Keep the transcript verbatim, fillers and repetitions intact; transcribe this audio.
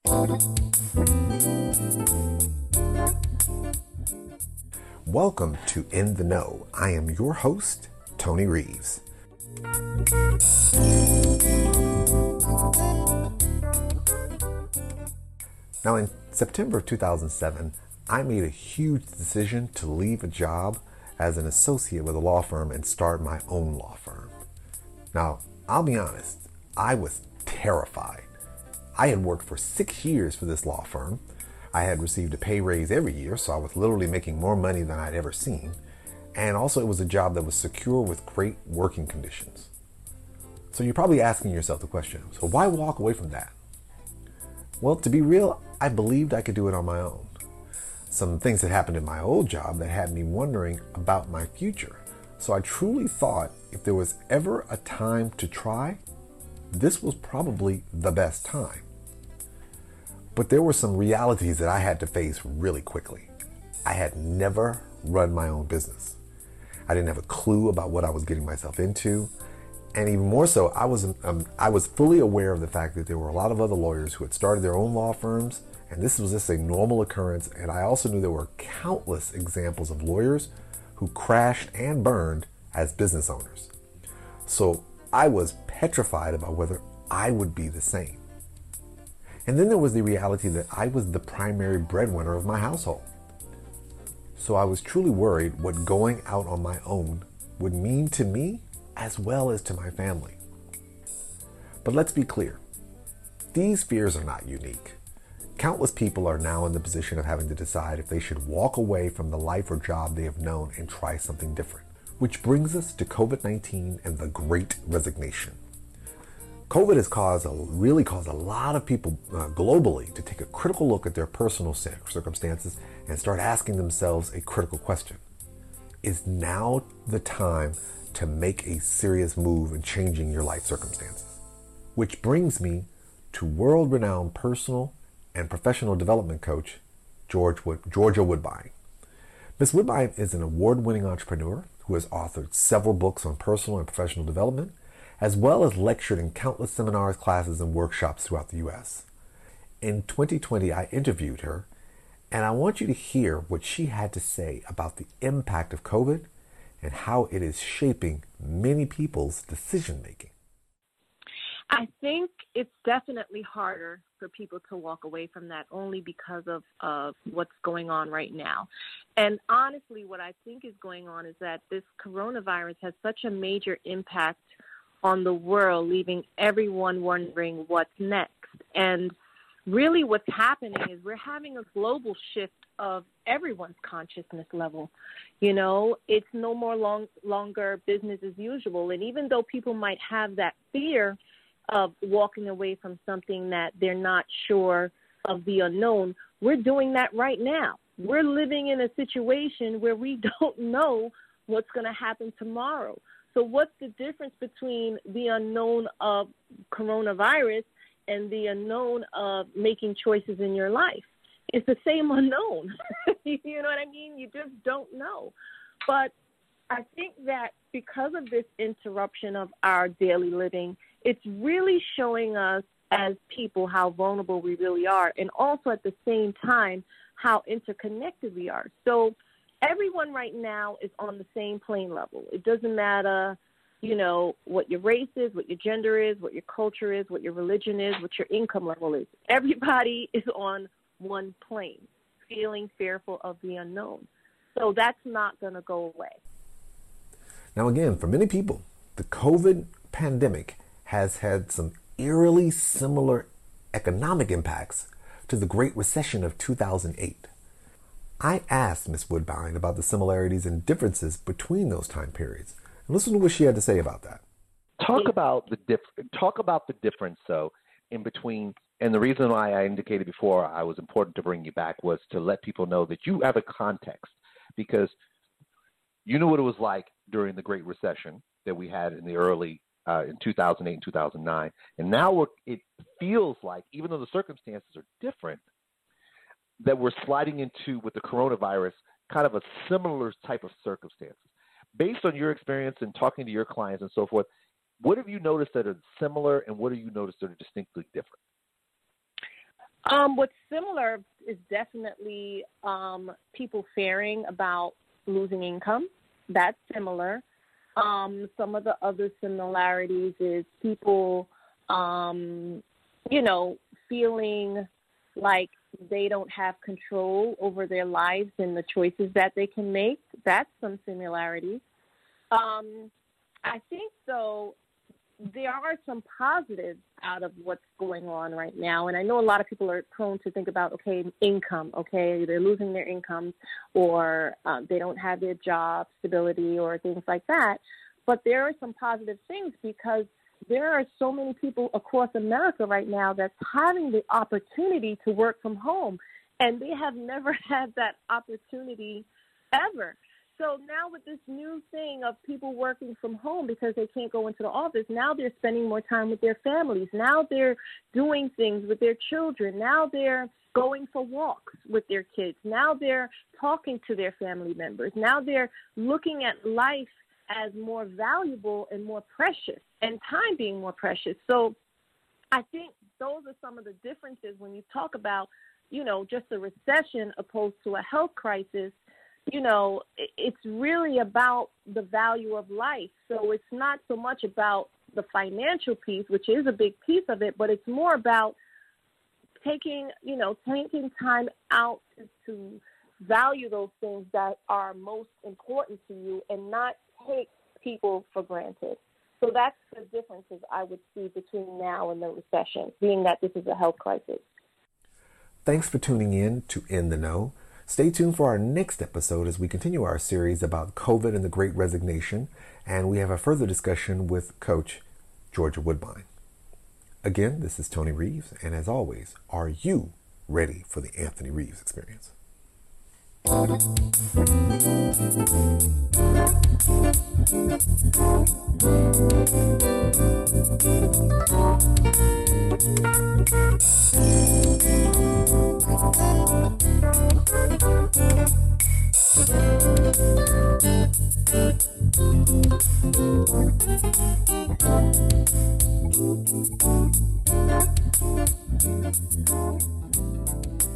Welcome to In the Know. I am your host, Tony Reeves. Now, in September of two thousand seven, I made a huge decision to leave a job as an associate with a law firm and start my own law firm. Now, I'll be honest, I was terrified. I had worked for six years for this law firm. I had received a pay raise every year, so I was literally making more money than I'd ever seen. And also, it was a job that was secure with great working conditions. So you're probably asking yourself the question, so why walk away from that? Well, to be real, I believed I could do it on my own. Some things had happened in my old job that had me wondering about my future. So I truly thought if there was ever a time to try, this was probably the best time. But there were some realities that I had to face really quickly. I had never run my own business. I didn't have a clue about what I was getting myself into. And even more so, I was um, I was fully aware of the fact that there were a lot of other lawyers who had started their own law firms, and this was just a normal occurrence. And I also knew there were countless examples of lawyers who crashed and burned as business owners. So I was petrified about whether I would be the same. And then there was the reality that I was the primary breadwinner of my household. So I was truly worried what going out on my own would mean to me as well as to my family. But let's be clear, these fears are not unique. Countless people are now in the position of having to decide if they should walk away from the life or job they have known and try something different. Which brings us to covid nineteen and the Great Resignation. COVID has caused a, really caused a lot of people uh, globally to take a critical look at their personal circumstances and start asking themselves a critical question. Is now the time to make a serious move in changing your life circumstances? Which brings me to world-renowned personal and professional development coach, George Wood, Georgia Woodbine. Miz Woodbine is an award-winning entrepreneur who has authored several books on personal and professional development, as well as lectured in countless seminars, classes, and workshops throughout the U S. In twenty twenty, I interviewed her, and I want you to hear what she had to say about the impact of COVID and how it is shaping many people's decision-making. I think it's definitely harder for people to walk away from that only because of, of what's going on right now. And honestly, what I think is going on is that this coronavirus has such a major impact on the world, leaving everyone wondering what's next. And really what's happening is we're having a global shift of everyone's consciousness level. You know, it's no more long, longer business as usual. And even though people might have that fear of walking away from something that they're not sure of the unknown, we're doing that right now. We're living in a situation where we don't know what's going to happen tomorrow. So what's the difference between the unknown of coronavirus and the unknown of making choices in your life? It's the same unknown. You know what I mean? You just don't know. But I think that because of this interruption of our daily living, it's really showing us as people how vulnerable we really are, and also at the same time how interconnected we are. So everyone right now is on the same plane level. It doesn't matter, you know, what your race is, what your gender is, what your culture is, what your religion is, what your income level is. Everybody is on one plane, feeling fearful of the unknown. So that's not going to go away. Now, again, for many people, the COVID pandemic has had some eerily similar economic impacts to the Great Recession of two thousand eight. I asked Miz Woodbine about the similarities and differences between those time periods. And listen to what she had to say about that. Talk about the diff- talk about the difference, though, in between. And the reason why I indicated before I was important to bring you back was to let people know that you have a context, because you know what it was like during the Great Recession that we had in the early uh, in two thousand eight and two thousand nine, and now we're, it feels like, even though the circumstances are different, that we're sliding into, with the coronavirus, kind of a similar type of circumstances. Based on your experience and talking to your clients and so forth, what have you noticed that are similar and what have you noticed that are distinctly different? Um, what's similar is definitely um, people fearing about losing income. That's similar. Um, some of the other similarities is people, um, you know, feeling like they don't have control over their lives and the choices that they can make. That's some similarities. Um, I think, though, there are some positives out of what's going on right now. And I know a lot of people are prone to think about, okay, income, okay, they're losing their income or um, they don't have their job stability or things like that. But there are some positive things because there are so many people across America right now that's having the opportunity to work from home, and they have never had that opportunity ever. So now with this new thing of people working from home because they can't go into the office, now they're spending more time with their families. Now they're doing things with their children. Now they're going for walks with their kids. Now they're talking to their family members. Now they're looking at life as more valuable and more precious, and time being more precious. So I think those are some of the differences when you talk about, you know, just a recession opposed to a health crisis. You know, it's really about the value of life. So it's not so much about the financial piece, which is a big piece of it, but it's more about taking, you know, taking time out to, to value those things that are most important to you and not take people for granted. So that's the differences I would see between now and the recession, being that this is a health crisis. Thanks for tuning in to In the Know. Stay tuned for our next episode as we continue our series about COVID and the Great Resignation, and we have a further discussion with Coach Georgia Woodbine. Again, this is Tony Reeves, and as always, are you ready for the Anthony Reeves experience? Thank you.